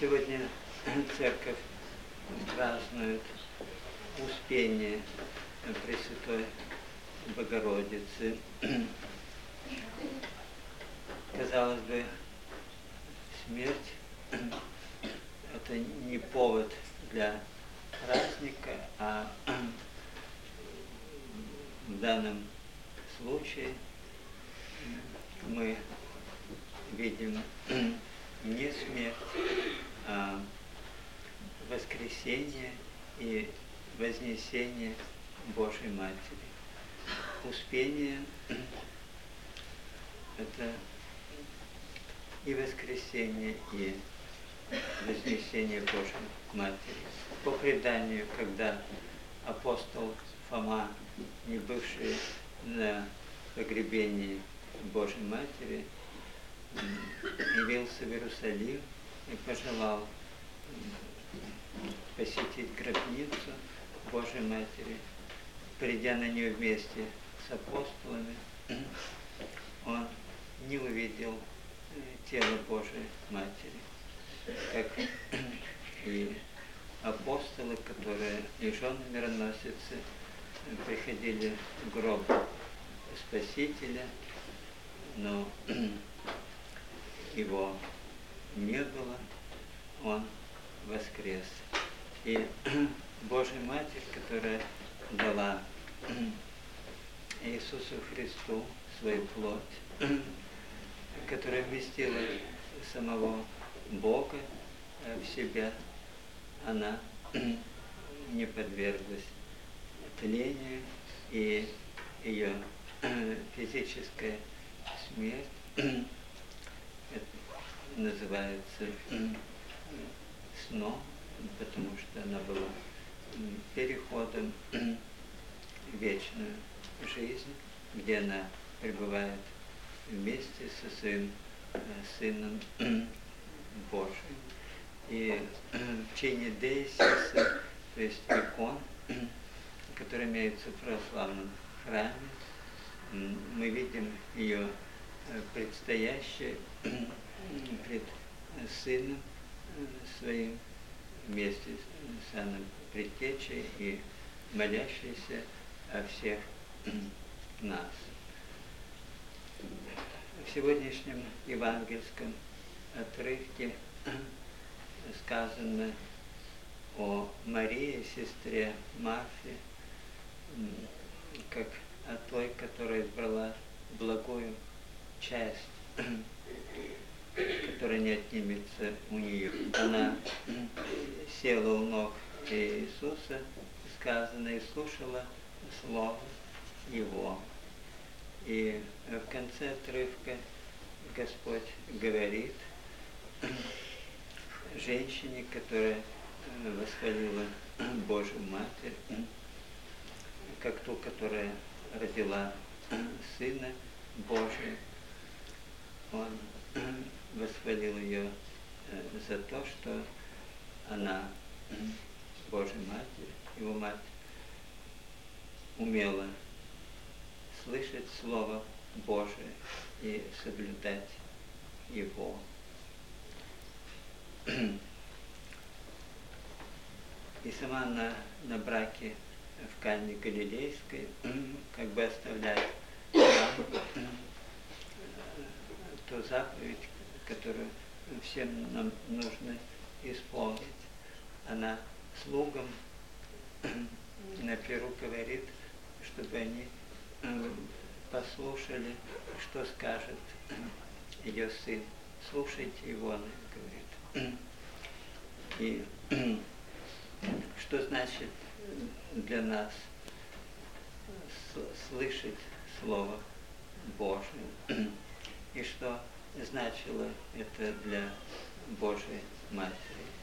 Сегодня церковь празднует Успение Пресвятой Богородицы. Казалось бы, смерть – это не повод для праздника, а в данном случае мы видим не смерть, а воскресение и вознесение Божьей Матери. Успение – это и воскресение, и вознесение Божьей Матери. По преданию, когда апостол Фома, не бывший на погребении Божьей Матери, явился в Иерусалим и пожелал посетить гробницу Божьей Матери. Придя на нее вместе с апостолами, он не увидел тело Божьей Матери, как и апостолы, которые и жены мироносицы приходили в гроб Спасителя, но его не было, он воскрес. И Божья Матерь, которая дала Иисусу Христу свою плоть, которая вместила самого Бога в себя, она не подверглась тлению, и ее физическая смерть называется сном, потому что она была переходом в вечную жизнь, где она пребывает вместе со своим Сыном Божьим. И в чине Деисиса, то есть икон, который имеется в православном храме, мы видим ее предстоящей пред Сыном своим вместе с Иоанном Предтечей и молящейся о всех нас. В сегодняшнем евангельском отрывке сказано о Марии, сестре Марфе, как о той, которая избрала благую часть, которая не отнимется у нее. Она села у ног Иисуса, сказано, и слушала Слово Его. И в конце отрывка Господь говорит женщине, которая восхвалила Божью Матерь, как ту, которая родила Сына Божия. Он восхвалил ее за то, что она, Божья Матерь, его мать, умела слышать Слово Божие и соблюдать его. И сама на браке в Кане Галилейской как бы оставляет нам ту заповедь, которую всем нам нужно исполнить. Она слугам на перу говорит, чтобы они послушали, что скажет ее сын. Слушайте его, она говорит. И что значит для нас слышать Слово Божие? И что значило это для Божьей Матери?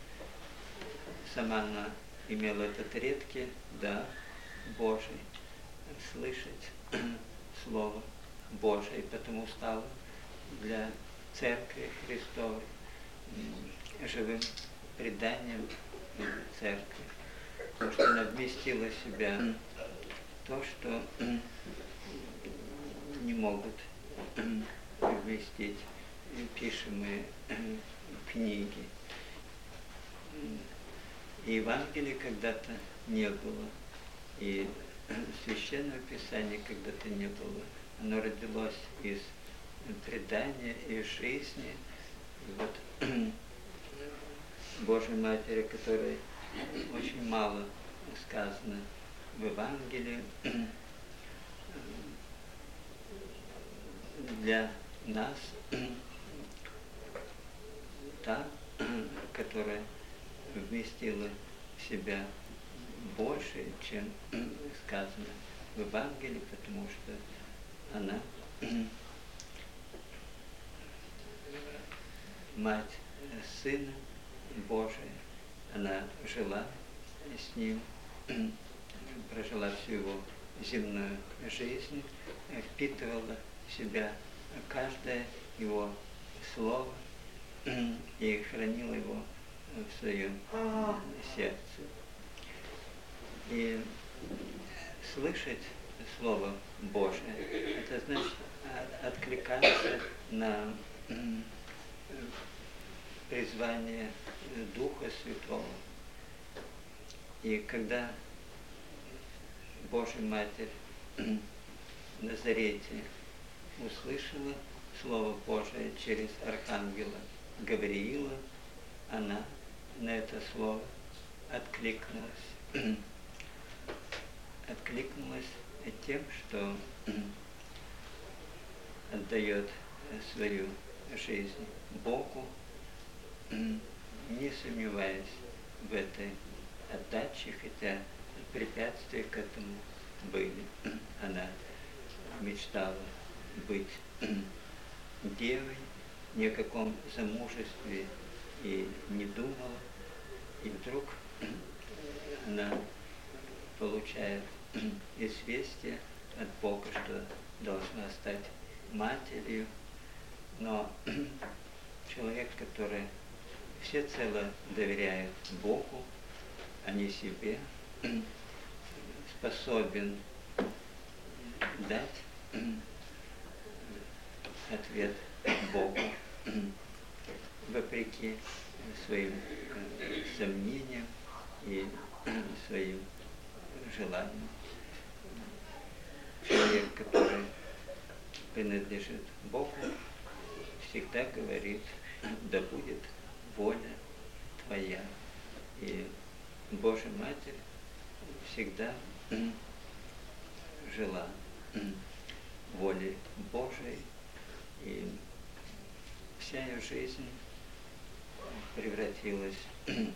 Сама она имела этот редкий дар Божий слышать Слово Божие, и потому стала для Церкви Христовой живым преданием Церкви, потому что она вместила в себя то, что не могут вместить пишемые книги. И Евангелия когда-то не было, и Священного Писания когда-то не было. Оно родилось из предания, из жизни. И вот Божьей Матери, которой очень мало сказано в Евангелии, для нас та, которая вместила в себя больше, чем сказано в Евангелии, потому что она мать Сына Божия, она жила с Ним, прожила всю его земную жизнь, впитывала в себя каждое его слово и хранила его в своем сердце. И слышать Слово Божие, это значит откликаться на призвание Духа Святого. И когда Божья Матерь в Назарете услышала Слово Божие через архангела Гавриила, она на это слово откликнулась. Откликнулась тем, что отдает свою жизнь Богу, не сомневаясь в этой отдаче, хотя препятствия к этому были. Она мечтала быть девой, ни о каком замужестве и не думала. И вдруг она получает известие от Бога, что должна стать матерью. Но человек, который всецело доверяет Богу, а не себе, способен дать ответ Богу, вопреки своим сомнениям и своим желаниям. Человек, который принадлежит Богу, всегда говорит: да будет воля Твоя. И Божья Матерь всегда жила воли Божией, и вся ее жизнь превратилась в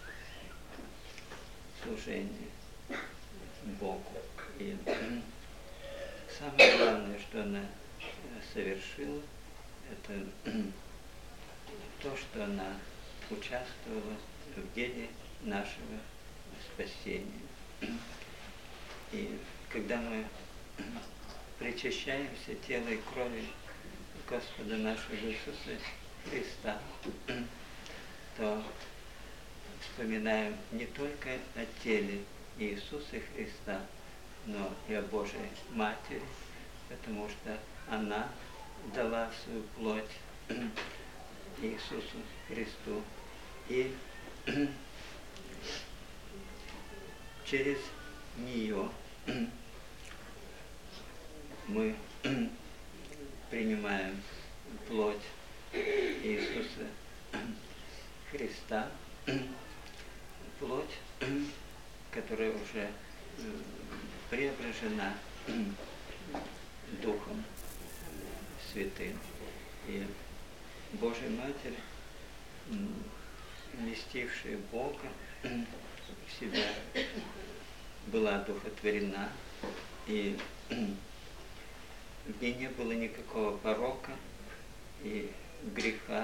служение Богу. И самое главное, что она совершила, это то, что она участвовала в деле нашего спасения. И когда мы причащаемся тела и крови Господа нашего Иисуса Христа, то вспоминаем не только о теле Иисуса Христа, но и о Божьей Матери, потому что она дала свою плоть Иисусу Христу. И через нее мы принимаем плоть Иисуса Христа, плоть, которая уже преображена Духом Святым. И Божья Матерь, вместившая Бога в себя, была одухотворена, и в ней не было никакого порока и греха.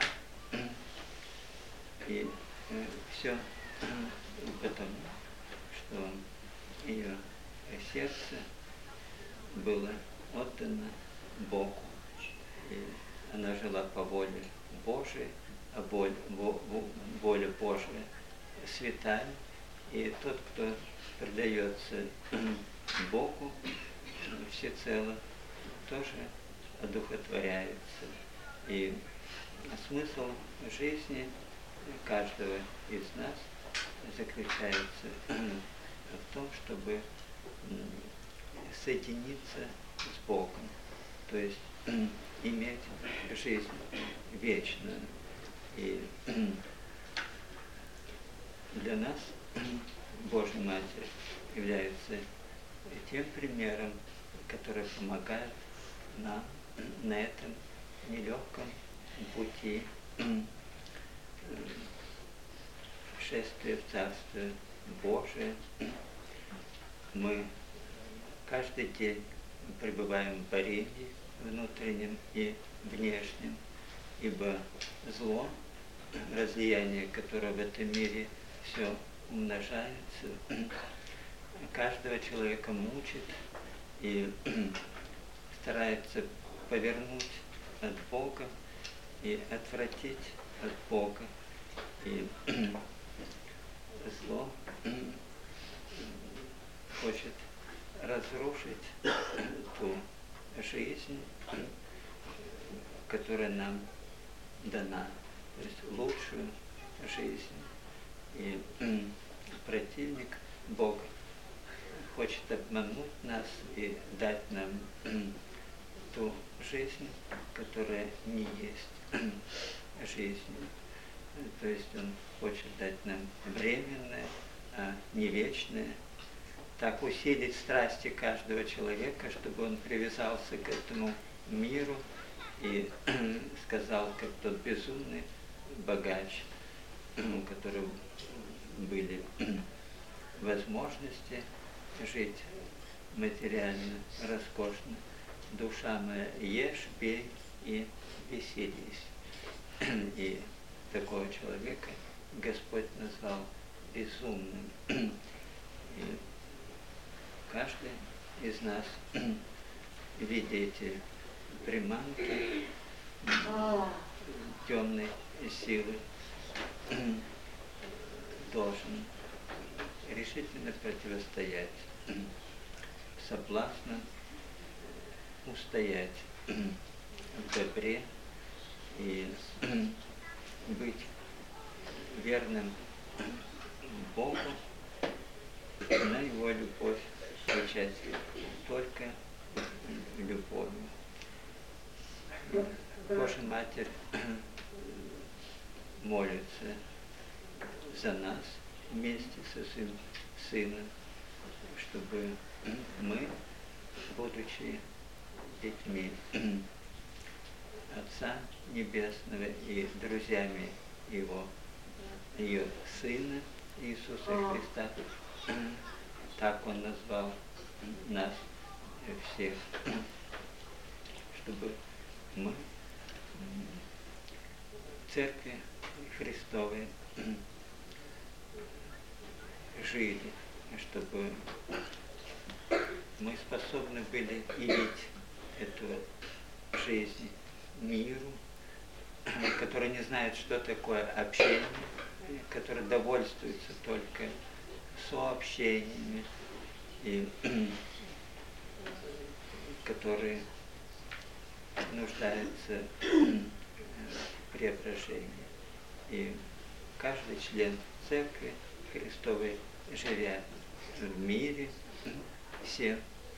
И все потому, что ее сердце было отдано Богу. И она жила по воле Божией, а воля Божия святая. И тот, кто предается Богу всецело, тоже одухотворяется. И смысл жизни каждого из нас заключается в том, чтобы соединиться с Богом, то есть иметь жизнь вечную. И для нас Божья Матерь является тем примером, который помогает нам на этом нелегком пути шествия в Царствие Божие. Мы каждый день пребываем в борении внутреннем и внешнем, ибо зло, разлияние, которое в этом мире все умножается, каждого человека мучит и старается повернуть от Бога и отвратить от Бога. И зло хочет разрушить ту жизнь, которая нам дана, то есть лучшую жизнь. И противник Бога хочет обмануть нас и дать нам ту жизнь, которая не есть жизнь. То есть он хочет дать нам временное, а не вечное. Так усилить страсти каждого человека, чтобы он привязался к этому миру и сказал, как тот безумный богач, у которого были возможности жить материально, роскошно. Душа моя, ешь, пей и веселись. И такого человека Господь назвал безумным. И каждый из нас, видя эти приманки темной силы, должен решительно противостоять соблазну, устоять в добре и быть верным Богу, на Его любовь получать только любовью. Божья Матерь молится за нас вместе со своим Сыном, чтобы мы, будучи детьми Отца Небесного и друзьями Его, ее Сына Иисуса Христа, так Он назвал нас всех, чтобы мы в Церкви Христовой жили, чтобы мы способны были явить эту жизнь миру, который не знает, что такое общение, который довольствуется только сообщениями, и который нуждается в преображении. И каждый член Церкви Христовой, живя в мире, все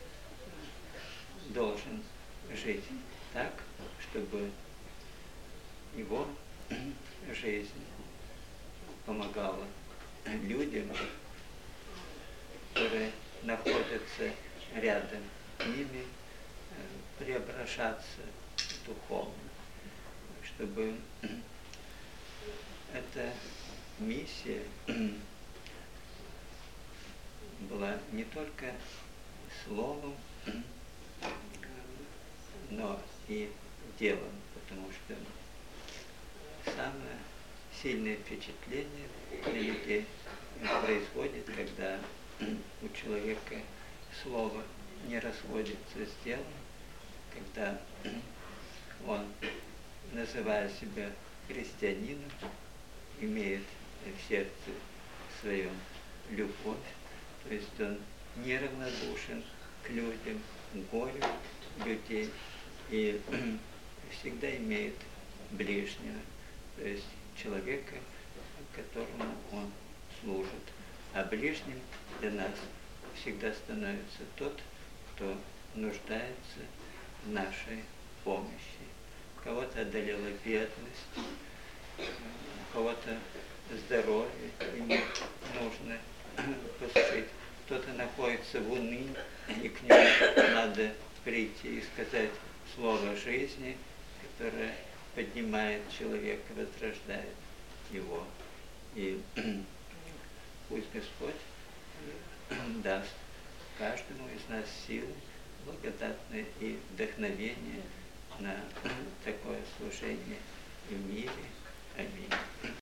должен жить так, чтобы его жизнь помогала людям, которые находятся рядом с ними, преображаться духовно, чтобы эта миссия была не только словом, но и делом, потому что самое сильное впечатление на людей происходит, когда у человека слово не расходится с делом, когда он, называя себя христианином, имеет в сердце своем любовь, то есть он неравнодушен к людям, к горю людей и всегда имеет ближнего, то есть человека, которому он служит. А ближним для нас всегда становится тот, кто нуждается в нашей помощи. Кого-то одолела бедность, у кого-то здоровье, ему нужно поспешить. Кто-то находится в унынии, и к нему надо прийти и сказать слово жизни, которое поднимает человека, возрождает его. И пусть Господь даст каждому из нас силы, благодатное и вдохновение на такое служение в мире. Аминь.